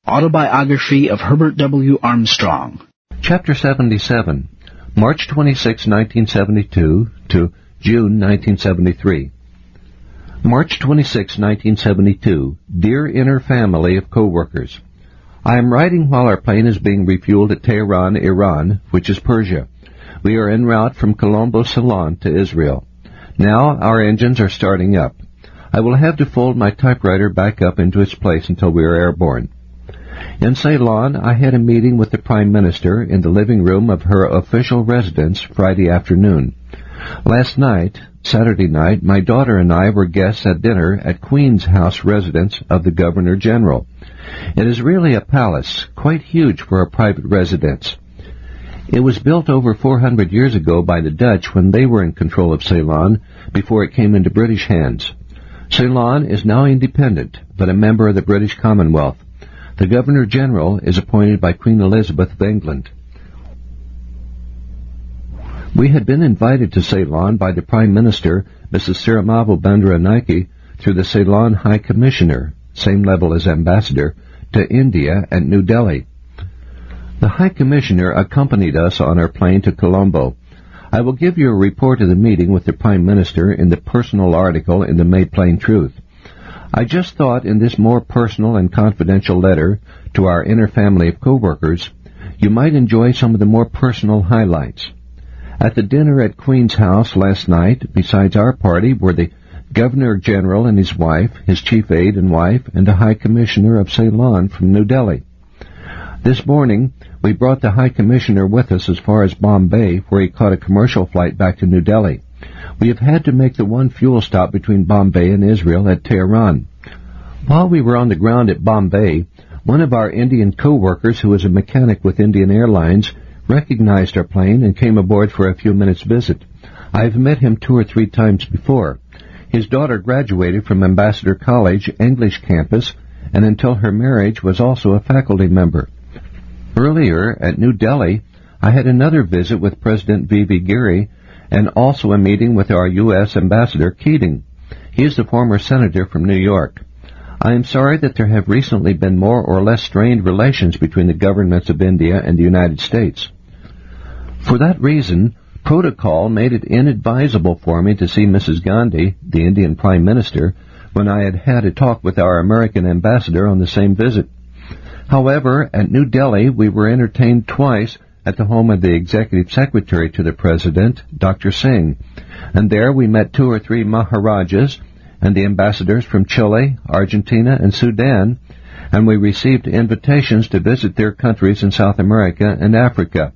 Autobiography of Herbert W. Armstrong. Chapter 77, March 26, 1972 to June 1973. March 26, 1972. Dear inner family of co-workers, I am writing while our plane is being refueled at Tehran, Iran, which is Persia. We are en route from Colombo, Ceylon to Israel. Now our engines are starting up. I will have to fold my typewriter back up into its place until we are airborne. In Ceylon, I had a meeting with the Prime Minister in the living room of her official residence Friday afternoon. Last night, Saturday night, my daughter and I were guests at dinner at Queen's House residence of the Governor General. It is really a palace, quite huge for a private residence. It was built over 400 years ago by the Dutch when they were in control of Ceylon, before it came into British hands. Ceylon is now independent, but a member of the British Commonwealth. The Governor-General is appointed by Queen Elizabeth of England. We had been invited to Ceylon by the Prime Minister, Mrs. Sirimavo Bandaranaike, through the Ceylon High Commissioner, same level as Ambassador, to India at New Delhi. The High Commissioner accompanied us on our plane to Colombo. I will give you a report of the meeting with the Prime Minister in the personal article in the May Plain Truth. I just thought in this more personal and confidential letter to our inner family of co-workers, you might enjoy some of the more personal highlights. At the dinner at Queen's House last night, besides our party, were the Governor-General and his wife, his chief aide and wife, and the High Commissioner of Ceylon from New Delhi. This morning, we brought the High Commissioner with us as far as Bombay, where he caught a commercial flight back to New Delhi. We have had to make the one fuel stop between Bombay and Israel at Tehran. While we were on the ground at Bombay, one of our Indian co-workers, who is a mechanic with Indian Airlines, recognized our plane and came aboard for a few minutes' visit. I have met him 2 or 3 times before. His daughter graduated from Ambassador College, English campus, and until her marriage was also a faculty member. Earlier, at New Delhi, I had another visit with President V.V. Giri and also a meeting with our U.S. Ambassador Keating. He is the former senator from New York. I am sorry that there have recently been more or less strained relations between the governments of India and the United States. For that reason, protocol made it inadvisable for me to see Mrs. Gandhi, the Indian Prime Minister, when I had had a talk with our American ambassador on the same visit. However, at New Delhi, we were entertained twice at the home of the Executive Secretary to the President, Dr. Singh, and there we met 2 or 3 Maharajas and the ambassadors from Chile, Argentina, and Sudan, and we received invitations to visit their countries in South America and Africa.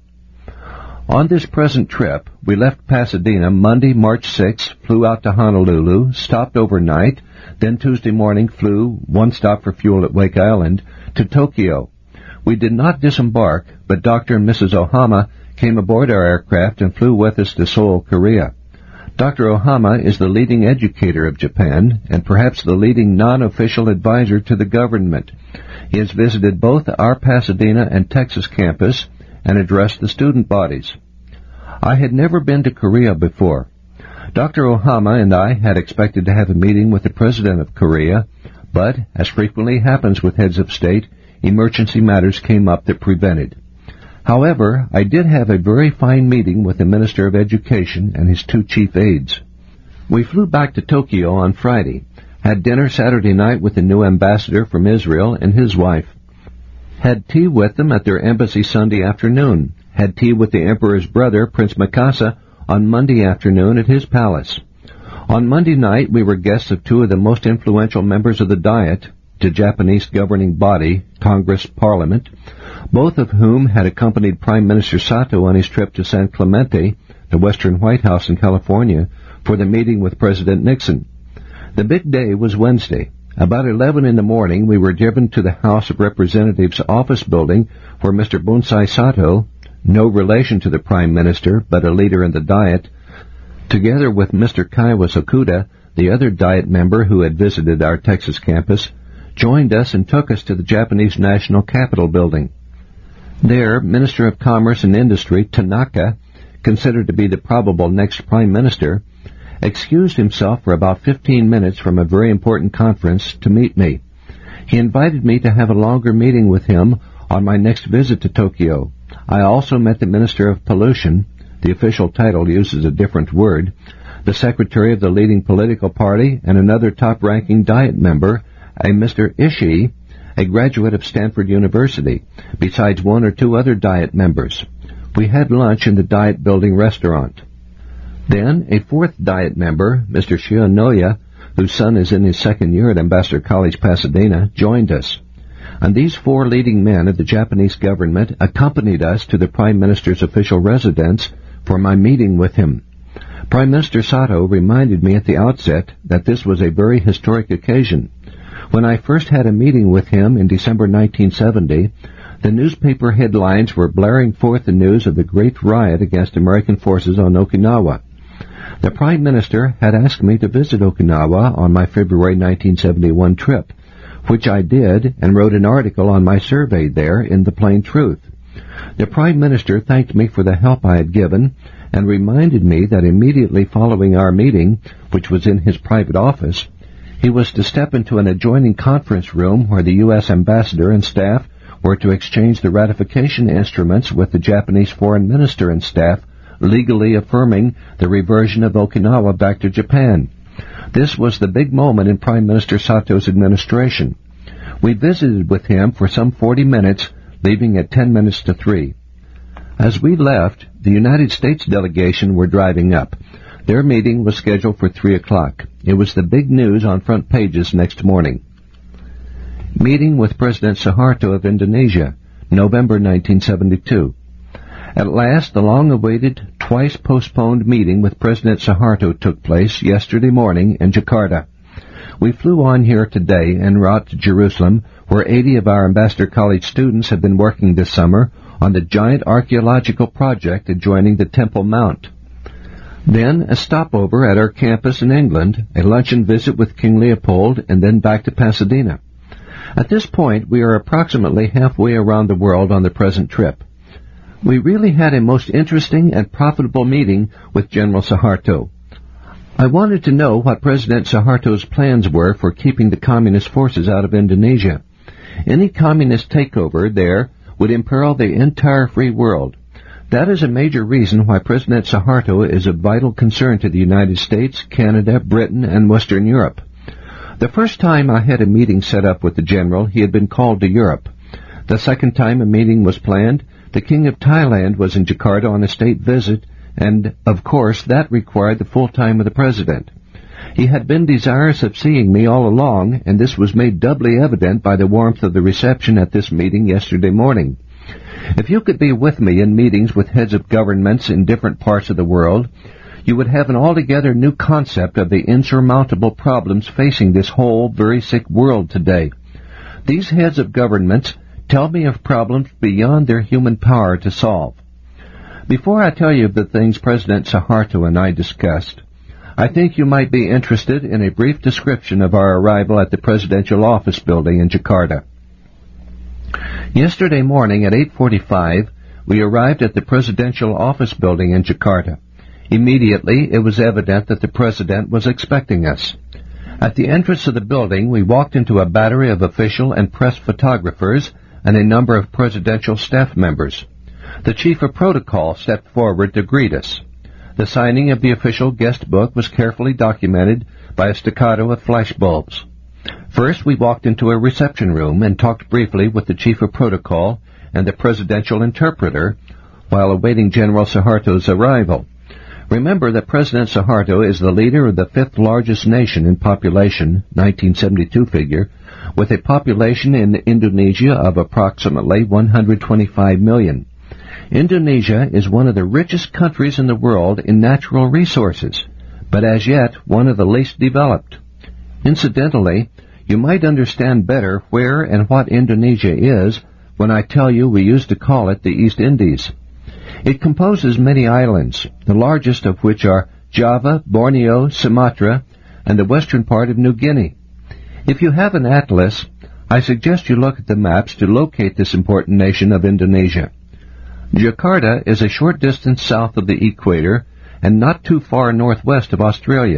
On this present trip, we left Pasadena Monday, March 6th, flew out to Honolulu, stopped overnight, then Tuesday morning flew, 1 stop for fuel at Wake Island, to Tokyo. We did not disembark, but Dr. and Mrs. Ohama came aboard our aircraft and flew with us to Seoul, Korea. Dr. Ohama is the leading educator of Japan and perhaps the leading non-official advisor to the government. He has visited both our Pasadena and Texas campus and addressed the student bodies. I had never been to Korea before. Dr. Ohama and I had expected to have a meeting with the President of Korea, but, as frequently happens with heads of state, emergency matters came up that prevented. However, I did have a very fine meeting with the Minister of Education and his 2 chief aides. We flew back to Tokyo on Friday, had dinner Saturday night with the new ambassador from Israel and his wife, had tea with them at their embassy Sunday afternoon, had tea with the Emperor's brother, Prince Mikasa, on Monday afternoon at his palace. On Monday night, we were guests of 2 of the most influential members of the Diet, the Japanese governing body, Congress Parliament, both of whom had accompanied Prime Minister Sato on his trip to San Clemente, the Western White House in California, for the meeting with President Nixon. The big day was Wednesday. About 11 in the morning, we were driven to the House of Representatives office building where Mr. Bonsai Sato, no relation to the Prime Minister but a leader in the Diet, together with Mr. Kaiwa Sakuda, the other Diet member who had visited our Texas campus, joined us and took us to the Japanese National Capitol building. There, Minister of Commerce and Industry, Tanaka, considered to be the probable next Prime Minister, excused himself for about 15 minutes from a very important conference to meet me. He invited me to have a longer meeting with him on my next visit to Tokyo. I also met the Minister of Pollution, the official title uses a different word, the secretary of the leading political party, and another top-ranking Diet member, a Mr. Ishii, a graduate of Stanford University, besides one or two other Diet members. We had lunch in the Diet Building restaurant. Then, a fourth Diet member, Mr. Shionoya, whose son is in his second year at Ambassador College, Pasadena, joined us. And these four leading men of the Japanese government accompanied us to the Prime Minister's official residence for my meeting with him. Prime Minister Sato reminded me at the outset that this was a very historic occasion. When I first had a meeting with him in December 1970, the newspaper headlines were blaring forth the news of the great riot against American forces on Okinawa. The Prime Minister had asked me to visit Okinawa on my February 1971 trip, which I did and wrote an article on my survey there in The Plain Truth. The Prime Minister thanked me for the help I had given and reminded me that immediately following our meeting, which was in his private office, he was to step into an adjoining conference room where the U.S. ambassador and staff were to exchange the ratification instruments with the Japanese foreign minister and staff, legally affirming the reversion of Okinawa back to Japan. This was the big moment in Prime Minister Sato's administration. We visited with him for some 40 minutes, leaving at 10 minutes to 3. As we left, the United States delegation were driving up. Their meeting was scheduled for 3 o'clock. It was the big news on front pages next morning. Meeting with President Suharto of Indonesia, November 1972. At last, the long-awaited, twice-postponed meeting with President Suharto took place yesterday morning in Jakarta. We flew on here today en route to Jerusalem, where 80 of our Ambassador College students have been working this summer on the giant archaeological project adjoining the Temple Mount. Then a stopover at our campus in England, a luncheon visit with King Leopold, and then back to Pasadena. At this point, we are approximately halfway around the world on the present trip. We really had a most interesting and profitable meeting with General Suharto. I wanted to know what President Suharto's plans were for keeping the communist forces out of Indonesia. Any communist takeover there would imperil the entire free world. That is a major reason why President Suharto is of vital concern to the United States, Canada, Britain, and Western Europe. The first time I had a meeting set up with the general, he had been called to Europe. The second time a meeting was planned, the King of Thailand was in Jakarta on a state visit, and, of course, that required the full time of the President. He had been desirous of seeing me all along, and this was made doubly evident by the warmth of the reception at this meeting yesterday morning. If you could be with me in meetings with heads of governments in different parts of the world, you would have an altogether new concept of the insurmountable problems facing this whole very sick world today. These heads of governments tell me of problems beyond their human power to solve. Before I tell you of the things President Suharto and I discussed, I think you might be interested in a brief description of our arrival at the Presidential Office Building in Jakarta. Yesterday morning at 8:45, we arrived at the Presidential Office Building in Jakarta. Immediately, it was evident that the President was expecting us. At the entrance of the building, we walked into a battery of official and press photographers and a number of presidential staff members. The Chief of Protocol stepped forward to greet us. The signing of the official guest book was carefully documented by a staccato of flashbulbs. First, we walked into a reception room and talked briefly with the Chief of Protocol and the presidential interpreter while awaiting General Suharto's arrival. Remember that President Suharto is the leader of the fifth largest nation in population, 1972 figure, with a population in Indonesia of approximately 125 million. Indonesia is one of the richest countries in the world in natural resources, but as yet one of the least developed. Incidentally, you might understand better where and what Indonesia is when I tell you we used to call it the East Indies. It composes many islands, the largest of which are Java, Borneo, Sumatra, and the western part of New Guinea. If you have an atlas, I suggest you look at the maps to locate this important nation of Indonesia. Jakarta is a short distance south of the equator and not too far northwest of Australia.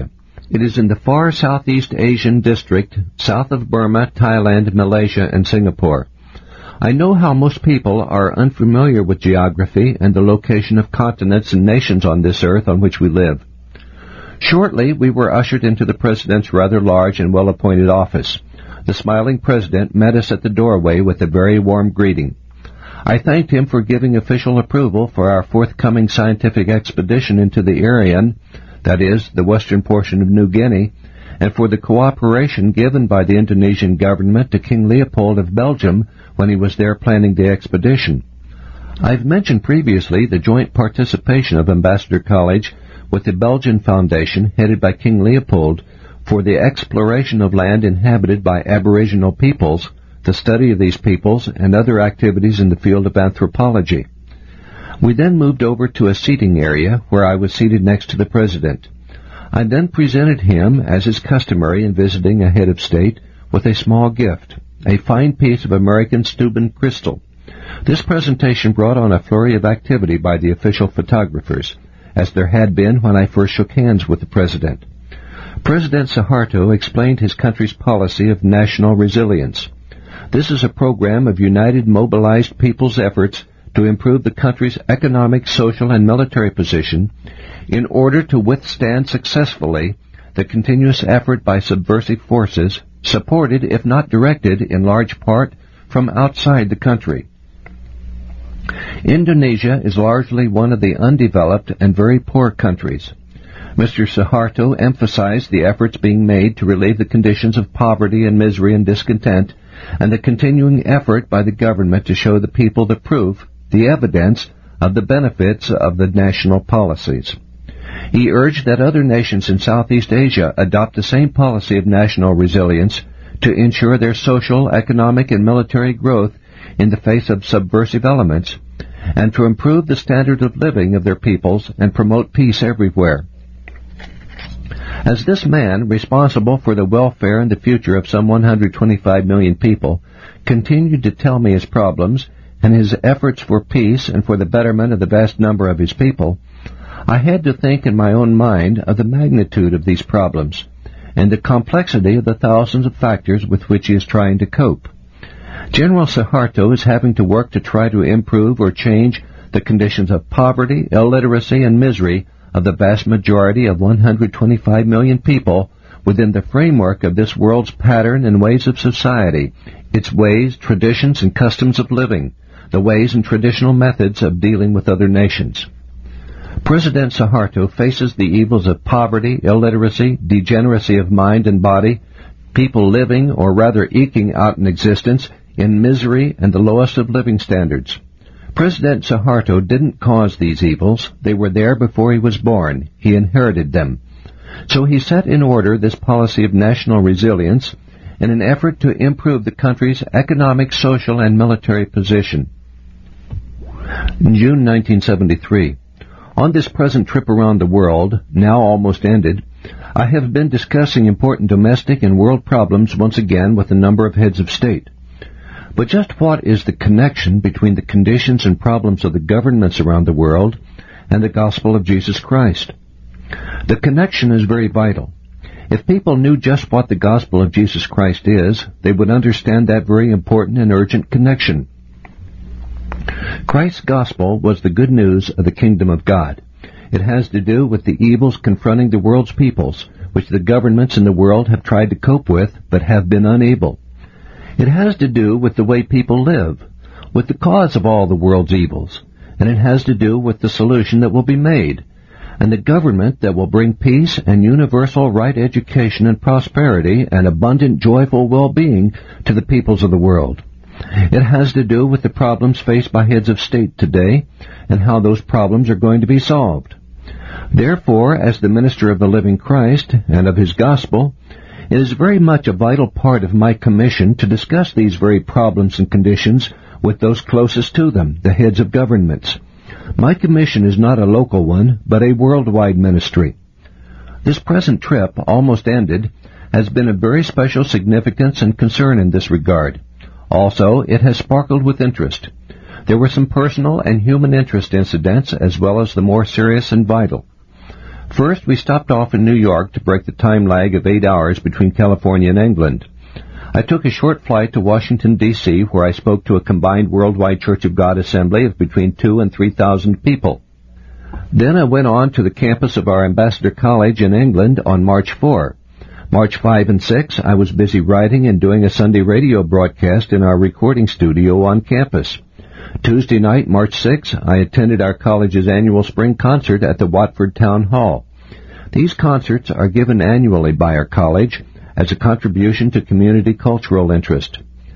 It is in the far Southeast Asian district, south of Burma, Thailand, Malaysia, and Singapore. I know how most people are unfamiliar with geography and the location of continents and nations on this earth on which we live. Shortly, we were ushered into the President's rather large and well-appointed office. The smiling President met us at the doorway with a very warm greeting. I thanked him for giving official approval for our forthcoming scientific expedition into the Irian, that is, the western portion of New Guinea, and for the cooperation given by the Indonesian government to King Leopold of Belgium when he was there planning the expedition. I've mentioned previously the joint participation of Ambassador College with the Belgian Foundation, headed by King Leopold, for the exploration of land inhabited by Aboriginal peoples, the study of these peoples, and other activities in the field of anthropology. We then moved over to a seating area where I was seated next to the President. I then presented him, as is customary in visiting a head of state, with a small gift, a fine piece of American Steuben crystal. This presentation brought on a flurry of activity by the official photographers, as there had been when I first shook hands with the President. President Suharto explained his country's policy of national resilience. This is a program of united, mobilized people's efforts to improve the country's economic, social, and military position in order to withstand successfully the continuous effort by subversive forces, supported, if not directed, in large part from outside the country. Indonesia is largely one of the undeveloped and very poor countries. Mr. Suharto emphasized the efforts being made to relieve the conditions of poverty and misery and discontent, and the continuing effort by the government to show the people the proof, the evidence, of the benefits of the national policies. He urged that other nations in Southeast Asia adopt the same policy of national resilience to ensure their social, economic, and military growth in the face of subversive elements, and to improve the standard of living of their peoples and promote peace everywhere. As this man, responsible for the welfare and the future of some 125 million people, continued to tell me his problems and his efforts for peace and for the betterment of the vast number of his people, I had to think in my own mind of the magnitude of these problems and the complexity of the thousands of factors with which he is trying to cope. General Suharto is having to work to try to improve or change the conditions of poverty, illiteracy, and misery of the vast majority of 125 million people within the framework of this world's pattern and ways of society, its ways, traditions, and customs of living, the ways and traditional methods of dealing with other nations. President Suharto faces the evils of poverty, illiteracy, degeneracy of mind and body, people living, or rather eking out an existence, in misery and the lowest of living standards. President Suharto didn't cause these evils. They were there before he was born. He inherited them. So he set in order this policy of national resilience in an effort to improve the country's economic, social, and military position. In June 1973, on this present trip around the world, now almost ended, I have been discussing important domestic and world problems once again with a number of heads of state. But just what is the connection between the conditions and problems of the governments around the world and the gospel of Jesus Christ? The connection is very vital. If people knew just what the gospel of Jesus Christ is, they would understand that very important and urgent connection. Christ's gospel was the good news of the kingdom of God. It has to do with the evils confronting the world's peoples, which the governments in the world have tried to cope with, but have been unable. It has to do with the way people live, with the cause of all the world's evils, and it has to do with the solution that will be made, and the government that will bring peace and universal right education and prosperity and abundant joyful well-being to the peoples of the world. It has to do with the problems faced by heads of state today and how those problems are going to be solved. Therefore, as the minister of the living Christ and of his gospel, it is very much a vital part of my commission to discuss these very problems and conditions with those closest to them, the heads of governments. My commission is not a local one, but a worldwide ministry. This present trip, almost ended, has been of very special significance and concern in this regard. Also, it has sparkled with interest. There were some personal and human interest incidents as well as the more serious and vital. First, we stopped off in New York to break the time lag of 8 hours between California and England. I took a short flight to Washington, D.C., where I spoke to a combined worldwide Church of God assembly of between 2,000 and 3,000 people. Then I went on to the campus of our Ambassador College in England on March 4. March 5 and 6, I was busy writing and doing a Sunday radio broadcast in our recording studio on campus. Tuesday night, March 6, I attended our college's annual spring concert at the Watford Town Hall. These concerts are given annually by our college as a contribution to community cultural interest.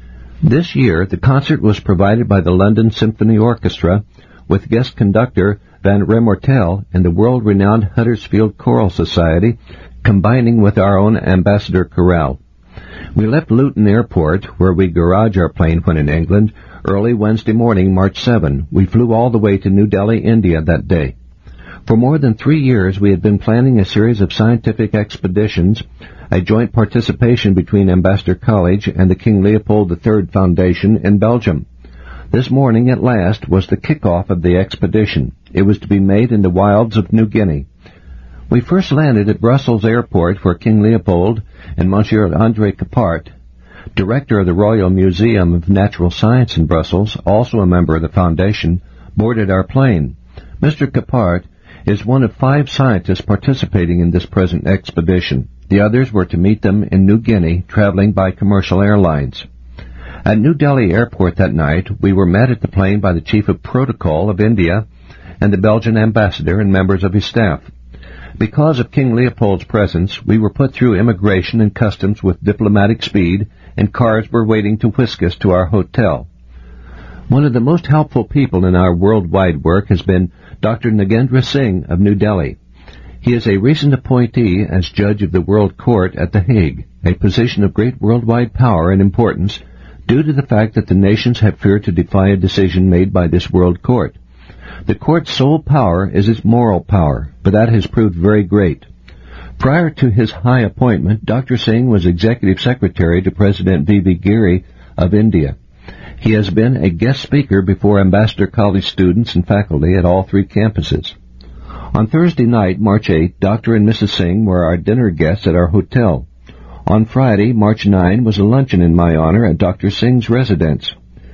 This year, the concert was provided by the London Symphony Orchestra with guest conductor Van Remortel and the world-renowned Huddersfield Choral Society, combining with our own Ambassador Chorale. We left Luton Airport, where we garage our plane when in England, early Wednesday morning, March 7. We flew all the way to New Delhi, India that day. For more than 3 years, we had been planning a series of scientific expeditions, a joint participation between Ambassador College and the King Leopold III Foundation in Belgium. This morning, at last, was the kickoff of the expedition. It was to be made in the wilds of New Guinea. We first landed at Brussels Airport, where King Leopold and Monsieur André Capart, director of the Royal Museum of Natural Science in Brussels, also a member of the Foundation, boarded our plane. Mr. Capart is one of 5 scientists participating in this present expedition. The others were to meet them in New Guinea, traveling by commercial airlines. At New Delhi Airport that night, we were met at the plane by the Chief of Protocol of India and the Belgian ambassador and members of his staff. Because of King Leopold's presence, we were put through immigration and customs with diplomatic speed, and cars were waiting to whisk us to our hotel. One of the most helpful people in our worldwide work has been Dr. Nagendra Singh of New Delhi. He is a recent appointee as judge of the World Court at The Hague, a position of great worldwide power and importance due to the fact that the nations have feared to defy a decision made by this World Court. The court's sole power is its moral power, but that has proved very great. Prior to his high appointment, Dr. Singh was Executive Secretary to President V.V. Giri of India. He has been a guest speaker before Ambassador College students and faculty at all 3 campuses. On Thursday night, March 8, Dr. and Mrs. Singh were our dinner guests at our hotel. On Friday, March 9, was a luncheon in my honor at Dr. Singh's residence.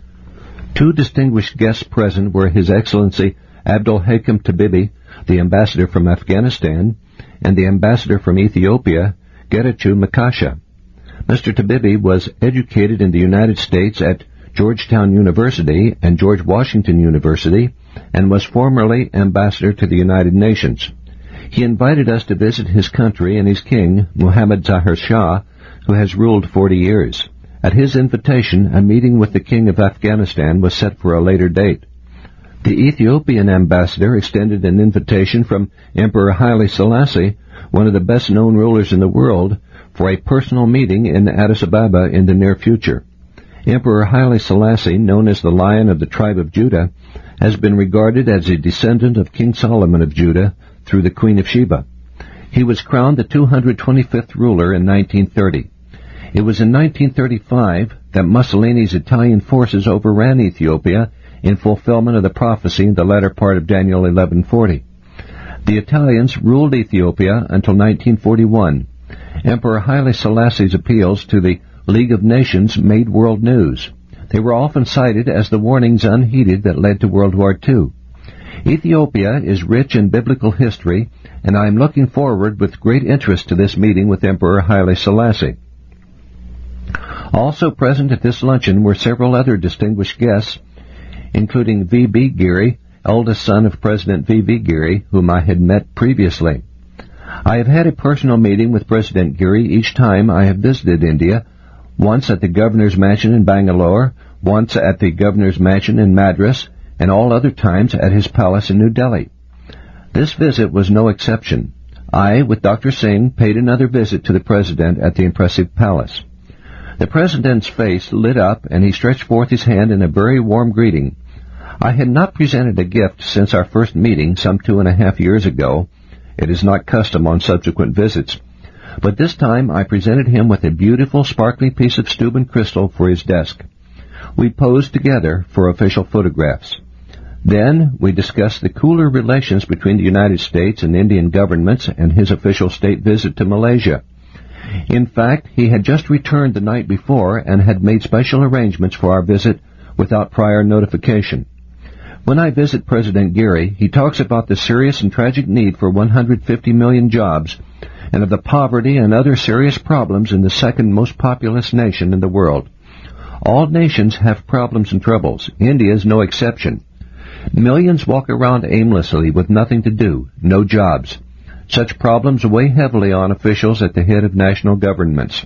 2 distinguished guests present were His Excellency Abdul Hakim Tabibi, the ambassador from Afghanistan, and the ambassador from Ethiopia, Getachew Makasha. Mr. Tabibi was educated in the United States at Georgetown University and George Washington University, and was formerly ambassador to the United Nations. He invited us to visit his country and his king, Muhammad Zahir Shah, who has ruled 40 years. At his invitation, a meeting with the King of Afghanistan was set for a later date. The Ethiopian ambassador extended an invitation from Emperor Haile Selassie, one of the best-known rulers in the world, for a personal meeting in Addis Ababa in the near future. Emperor Haile Selassie, known as the Lion of the tribe of Judah, has been regarded as a descendant of King Solomon of Judah through the Queen of Sheba. He was crowned the 225th ruler in 1930. It was in 1935 that Mussolini's Italian forces overran Ethiopia in fulfillment of the prophecy in the latter part of Daniel 11:40. The Italians ruled Ethiopia until 1941. Emperor Haile Selassie's appeals to the League of Nations made world news. They were often cited as the warnings unheeded that led to World War II. Ethiopia is rich in biblical history, and I am looking forward with great interest to this meeting with Emperor Haile Selassie. Also present at this luncheon were several other distinguished guests, including V.B. Giri, eldest son of President V.V. Giri, whom I had met previously. I have had a personal meeting with President Giri each time I have visited India, once at the Governor's Mansion in Bangalore, once at the Governor's Mansion in Madras, and all other times at his palace in New Delhi. This visit was no exception. I, with Dr. Singh, paid another visit to the President at the impressive palace. The President's face lit up, and he stretched forth his hand in a very warm greeting. I had not presented a gift since our first meeting some 2.5 years ago. It is not custom on subsequent visits. But this time I presented him with a beautiful, sparkling piece of Steuben crystal for his desk. We posed together for official photographs. Then we discussed the cooler relations between the United States and Indian governments and his official state visit to Malaysia. In fact, he had just returned the night before and had made special arrangements for our visit without prior notification. When I visit President Geary, he talks about the serious and tragic need for 150 million jobs and of the poverty and other serious problems in the second most populous nation in the world. All nations have problems and troubles. India is no exception. Millions walk around aimlessly with nothing to do, no jobs. Such problems weigh heavily on officials at the head of national governments.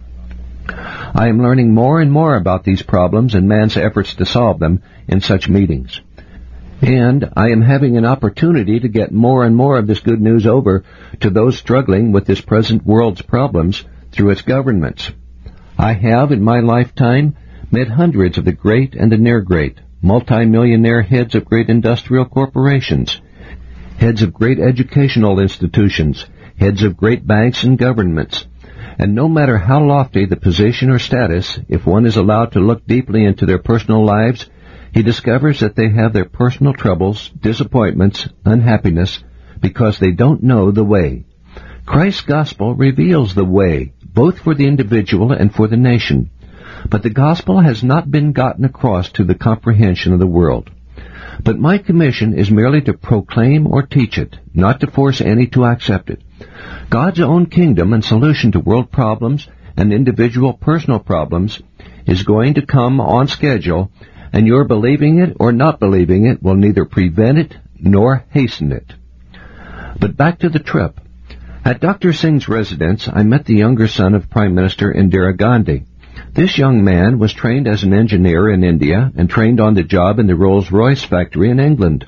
I am learning more and more about these problems and man's efforts to solve them in such meetings. And I am having an opportunity to get more and more of this good news over to those struggling with this present world's problems through its governments. I have, in my lifetime, met hundreds of the great and the near-great, multi-millionaire heads of great industrial corporations, heads of great educational institutions, heads of great banks and governments. And no matter how lofty the position or status, if one is allowed to look deeply into their personal lives, he discovers that they have their personal troubles, disappointments, unhappiness, because they don't know the way. Christ's gospel reveals the way, both for the individual and for the nation. But the gospel has not been gotten across to the comprehension of the world. But my commission is merely to proclaim or teach it, not to force any to accept it. God's own kingdom and solution to world problems and individual personal problems is going to come on schedule, and your believing it or not believing it will neither prevent it nor hasten it. But back to the trip. At Dr. Singh's residence, I met the younger son of Prime Minister Indira Gandhi. This young man was trained as an engineer in India and trained on the job in the Rolls-Royce factory in England.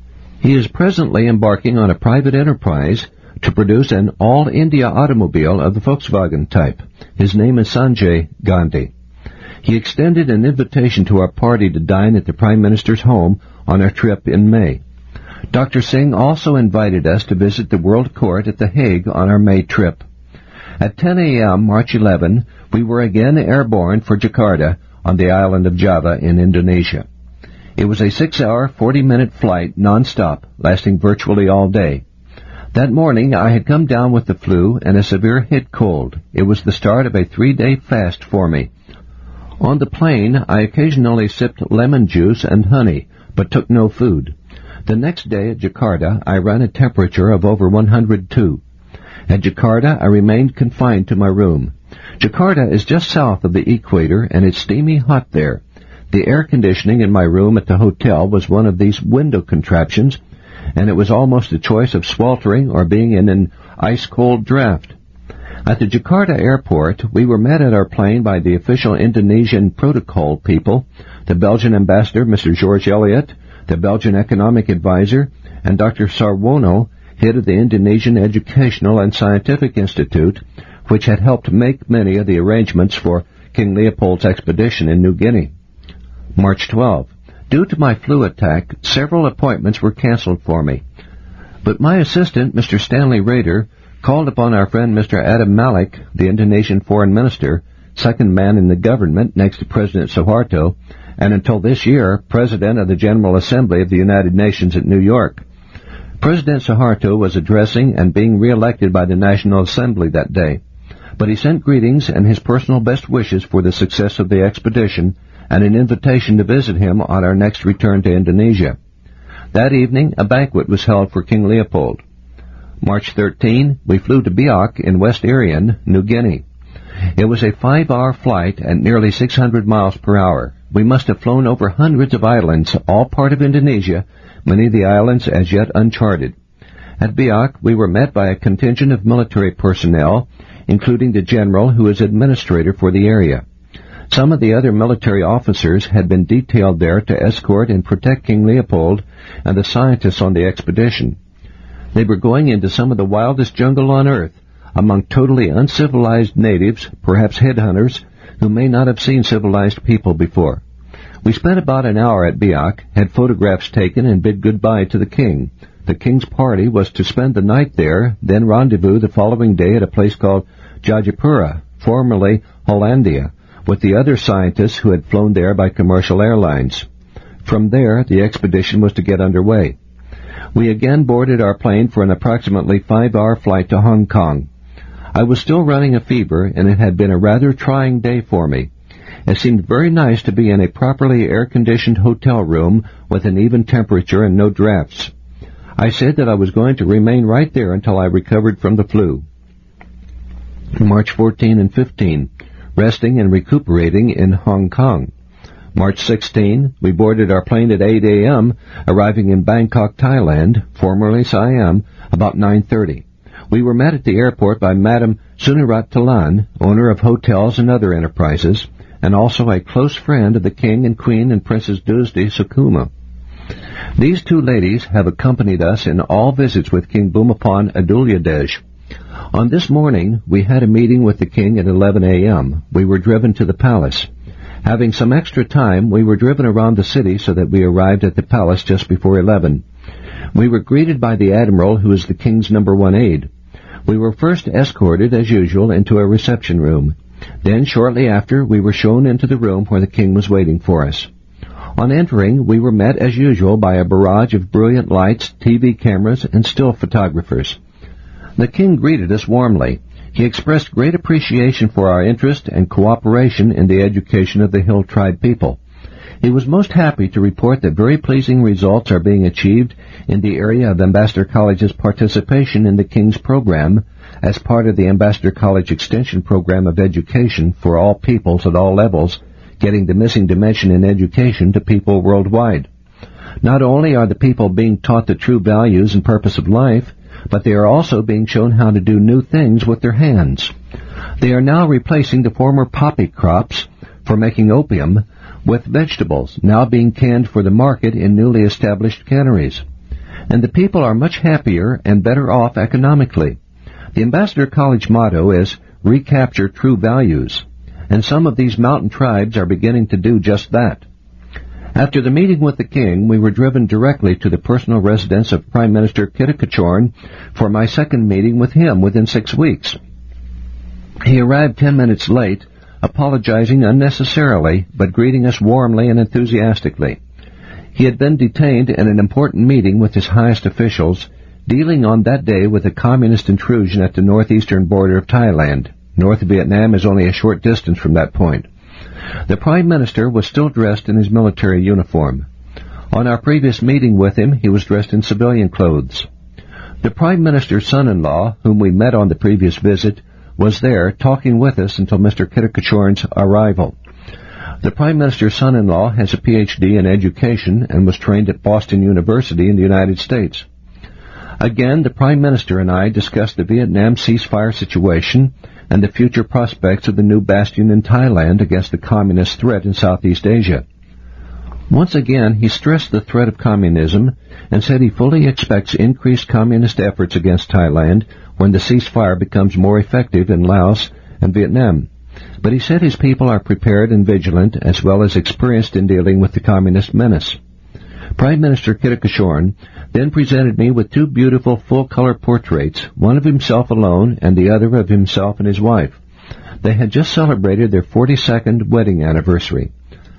He is presently embarking on a private enterprise to produce an all-India automobile of the Volkswagen type. His name is Sanjay Gandhi. He extended an invitation to our party to dine at the Prime Minister's home on our trip in May. Dr. Singh also invited us to visit the World Court at The Hague on our May trip. At 10 a.m., March 11, we were again airborne for Jakarta on the island of Java in Indonesia. It was a 6-hour, 40-minute flight non-stop, lasting virtually all day. That morning, I had come down with the flu and a severe head cold. It was the start of a 3-day fast for me. On the plane, I occasionally sipped lemon juice and honey, but took no food. The next day at Jakarta, I ran a temperature of over 102. At Jakarta, I remained confined to my room. Jakarta is just south of the equator, and it's steamy hot there. The air conditioning in my room at the hotel was one of these window contraptions, and it was almost a choice of sweltering or being in an ice-cold draft. At the Jakarta airport, we were met at our plane by the official Indonesian protocol people, the Belgian ambassador, Mr. George Elliott, the Belgian economic advisor, and Dr. Sarwono, head of the Indonesian Educational and Scientific Institute, which had helped make many of the arrangements for King Leopold's expedition in New Guinea. March 12. Due to my flu attack, several appointments were canceled for me. But my assistant, Mr. Stanley Rader, called upon our friend Mr. Adam Malik, the Indonesian foreign minister, second man in the government next to President Suharto, and until this year, president of the General Assembly of the United Nations at New York. President Suharto was addressing and being re-elected by the National Assembly that day, but he sent greetings and his personal best wishes for the success of the expedition and an invitation to visit him on our next return to Indonesia. That evening, a banquet was held for King Leopold. March 13, we flew to Biak in West Irian, New Guinea. It was a 5-hour flight at nearly 600 miles per hour. We must have flown over hundreds of islands, all part of Indonesia, many of the islands as yet uncharted. At Biak, we were met by a contingent of military personnel, including the general who is administrator for the area. Some of the other military officers had been detailed there to escort and protect King Leopold and the scientists on the expedition. They were going into some of the wildest jungle on earth, among totally uncivilized natives, perhaps headhunters, who may not have seen civilized people before. We spent about an hour at Biak, had photographs taken, and bid goodbye to the king. The king's party was to spend the night there, then rendezvous the following day at a place called Jayapura, formerly Hollandia, with the other scientists who had flown there by commercial airlines. From there, the expedition was to get underway. We again boarded our plane for an approximately 5-hour flight to Hong Kong. I was still running a fever, and it had been a rather trying day for me. It seemed very nice to be in a properly air-conditioned hotel room with an even temperature and no drafts. I said that I was going to remain right there until I recovered from the flu. March 14 and 15, resting and recuperating in Hong Kong. March 16, we boarded our plane at 8 a.m., arriving in Bangkok, Thailand, formerly Siam, about 9:30. We were met at the airport by Madam Sunarat Talan, owner of hotels and other enterprises, and also a close friend of the King and Queen and Princess Dusdi Sukuma. These two ladies have accompanied us in all visits with King Bhumibol Adulyadej. On this morning, we had a meeting with the King at 11 a.m. We were driven to the palace. Having some extra time, we were driven around the city so that we arrived at the palace just before 11. We were greeted by the Admiral, who is the King's #1 aide. We were first escorted, as usual, into a reception room. Then, shortly after, we were shown into the room where the King was waiting for us. On entering, we were met, as usual, by a barrage of brilliant lights, TV cameras, and still photographers. The King greeted us warmly. He expressed great appreciation for our interest and cooperation in the education of the Hill Tribe people. He was most happy to report that very pleasing results are being achieved in the area of Ambassador College's participation in the King's program as part of the Ambassador College Extension Program of Education for all peoples at all levels, getting the missing dimension in education to people worldwide. Not only are the people being taught the true values and purpose of life, but they are also being shown how to do new things with their hands. They are now replacing the former poppy crops for making opium with vegetables, now being canned for the market in newly established canneries. And the people are much happier and better off economically. The Ambassador College motto is, recapture true values, and some of these mountain tribes are beginning to do just that. After the meeting with the King, we were driven directly to the personal residence of Prime Minister Kittakachoorn for my second meeting with him within 6 weeks. He arrived 10 minutes late, apologizing unnecessarily, but greeting us warmly and enthusiastically. He had been detained in an important meeting with his highest officials, dealing on that day with a communist intrusion at the northeastern border of Thailand. North Vietnam is only a short distance from that point. The Prime Minister was still dressed in his military uniform. On our previous meeting with him, he was dressed in civilian clothes. The Prime Minister's son-in-law, whom we met on the previous visit, was there talking with us until Mr. Kittakachoorn's arrival. The Prime Minister's son-in-law has a Ph.D. in education and was trained at Boston University in the United States. Again, the Prime Minister and I discussed the Vietnam ceasefire situation and the future prospects of the new bastion in Thailand against the communist threat in Southeast Asia. Once again, he stressed the threat of communism and said he fully expects increased communist efforts against Thailand when the ceasefire becomes more effective in Laos and Vietnam. But he said his people are prepared and vigilant as well as experienced in dealing with the communist menace. Prime Minister Kittakachoorn then presented me with two beautiful full-color portraits, one of himself alone and the other of himself and his wife. They had just celebrated their 42nd wedding anniversary.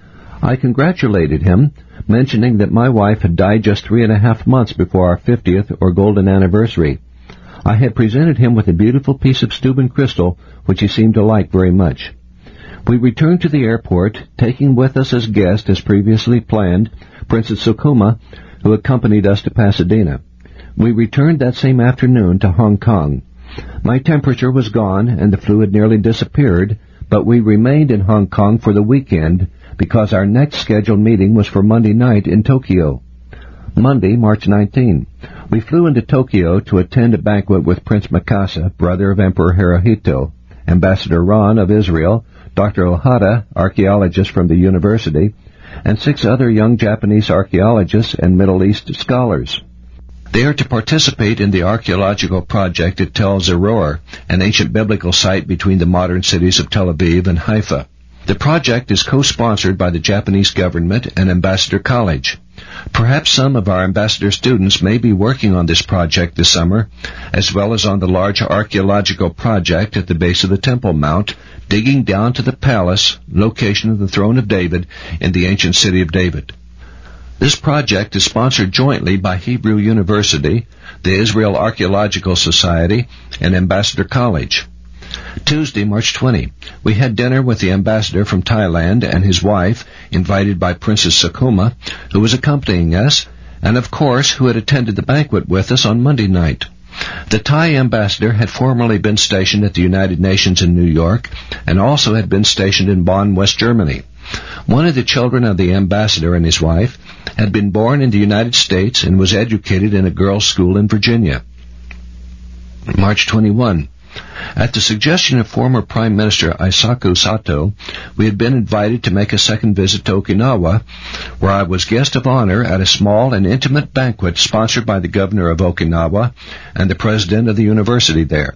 I congratulated him, mentioning that my wife had died just 3.5 months before our 50th or golden anniversary. I had presented him with a beautiful piece of Steuben crystal, which he seemed to like very much. We returned to the airport, taking with us as guest, as previously planned, Princess Sukuma, who accompanied us to Pasadena. We returned that same afternoon to Hong Kong. My temperature was gone and the flu had nearly disappeared, but we remained in Hong Kong for the weekend because our next scheduled meeting was for Monday night in Tokyo. Monday, March 19. We flew into Tokyo to attend a banquet with Prince Mikasa, brother of Emperor Hirohito, Ambassador Ron of Israel, Dr. Ohada, archaeologist from the university, and 6 other young Japanese archaeologists and Middle East scholars. They are to participate in the archaeological project at Tel Zaror, an ancient biblical site between the modern cities of Tel Aviv and Haifa. The project is co-sponsored by the Japanese government and Ambassador College. Perhaps some of our ambassador students may be working on this project this summer, as well as on the large archaeological project at the base of the Temple Mount, digging down to the palace, location of the throne of David in the ancient city of David. This project is sponsored jointly by Hebrew University, the Israel Archaeological Society, and Ambassador College. Tuesday, March 20, we had dinner with the ambassador from Thailand and his wife, invited by Princess Sakuma, who was accompanying us, and of course who had attended the banquet with us on Monday night. The Thai ambassador had formerly been stationed at the United Nations in New York and also had been stationed in Bonn, West Germany. One of the children of the ambassador and his wife had been born in the United States and was educated in a girls' school in Virginia. March 21. At the suggestion of former Prime Minister Eisaku Sato, we had been invited to make a second visit to Okinawa, where I was guest of honor at a small and intimate banquet sponsored by the governor of Okinawa and the president of the university there.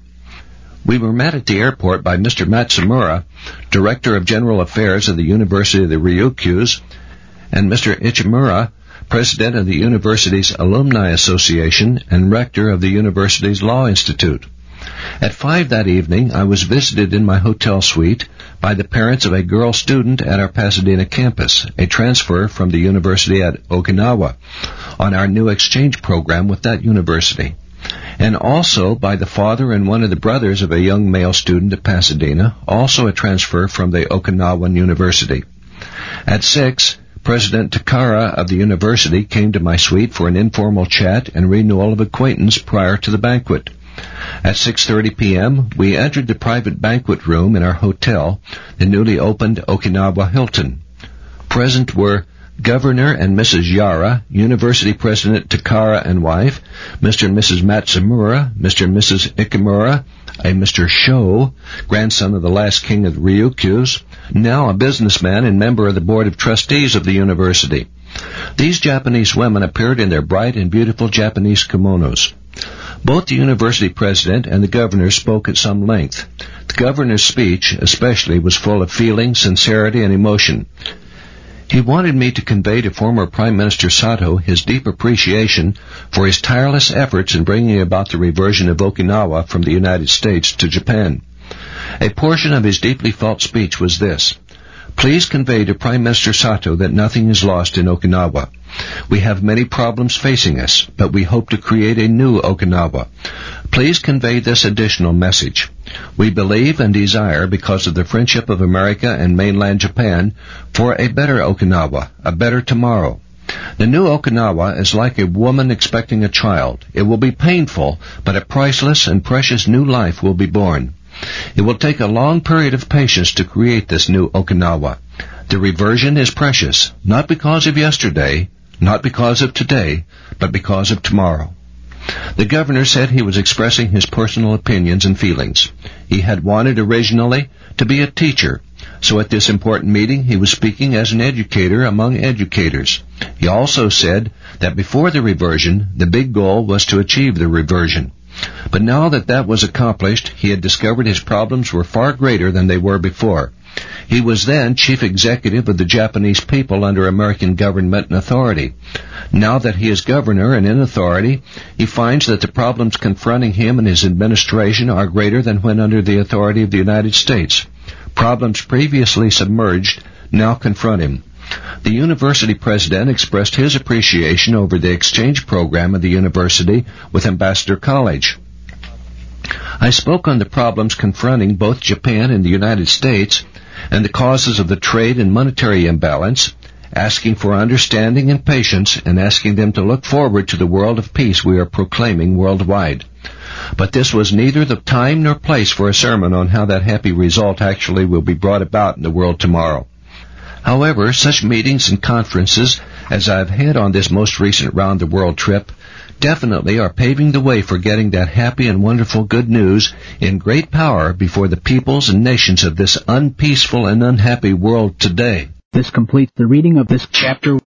We were met at the airport by Mr. Matsumura, Director of General Affairs of the University of the Ryukyus, and Mr. Ichimura, President of the university's Alumni Association and Rector of the university's Law Institute. At 5 that evening, I was visited in my hotel suite by the parents of a girl student at our Pasadena campus, a transfer from the university at Okinawa, on our new exchange program with that university, and also by the father and one of the brothers of a young male student at Pasadena, also a transfer from the Okinawan University. At 6, President Takara of the university came to my suite for an informal chat and renewal of acquaintance prior to the banquet. At 6:30 p.m., we entered the private banquet room in our hotel, the newly opened Okinawa Hilton. Present were Governor and Mrs. Yara, University President Takara and wife, Mr. and Mrs. Matsumura, Mr. and Mrs. Ikimura, a Mr. Sho, grandson of the last king of the Ryukyus, now a businessman and member of the board of trustees of the university. These Japanese women appeared in their bright and beautiful Japanese kimonos. Both the university president and the governor spoke at some length. The governor's speech, especially, was full of feeling, sincerity, and emotion. He wanted me to convey to former Prime Minister Sato his deep appreciation for his tireless efforts in bringing about the reversion of Okinawa from the United States to Japan. A portion of his deeply felt speech was this: "Please convey to Prime Minister Sato that nothing is lost in Okinawa. We have many problems facing us, but we hope to create a new Okinawa. Please convey this additional message. We believe and desire, because of the friendship of America and mainland Japan, for a better Okinawa, a better tomorrow. The new Okinawa is like a woman expecting a child. It will be painful, but a priceless and precious new life will be born. It will take a long period of patience to create this new Okinawa. The reversion is precious, not because of yesterday, not because of today, but because of tomorrow." The governor said he was expressing his personal opinions and feelings. He had wanted originally to be a teacher, so at this important meeting he was speaking as an educator among educators. He also said that before the reversion, the big goal was to achieve the reversion. But now that that was accomplished, he had discovered his problems were far greater than they were before. He was then chief executive of the Japanese people under American government and authority. Now that he is governor and in authority, he finds that the problems confronting him and his administration are greater than when under the authority of the United States. Problems previously submerged now confront him. The university president expressed his appreciation over the exchange program of the university with Ambassador College. I spoke on the problems confronting both Japan and the United States and the causes of the trade and monetary imbalance, asking for understanding and patience, and asking them to look forward to the world of peace we are proclaiming worldwide. But this was neither the time nor place for a sermon on how that happy result actually will be brought about in the world tomorrow. However, such meetings and conferences as I've had on this most recent round-the-world trip definitely are paving the way for getting that happy and wonderful good news in great power before the peoples and nations of this unpeaceful and unhappy world today. This completes the reading of this chapter.